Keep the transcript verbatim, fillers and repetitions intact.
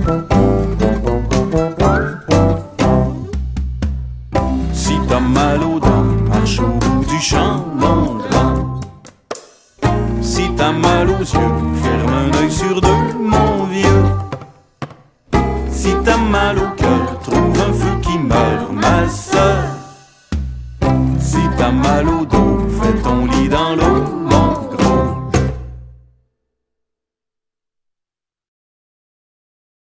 Si t'as mal aux dents, marche au bout du champ, mon grand. Si t'as mal aux yeux, ferme un œil sur deux, mon vieux. Si t'as mal au cœur, trouve un feu qui meurt, ma sœur. Si t'as mal au dos,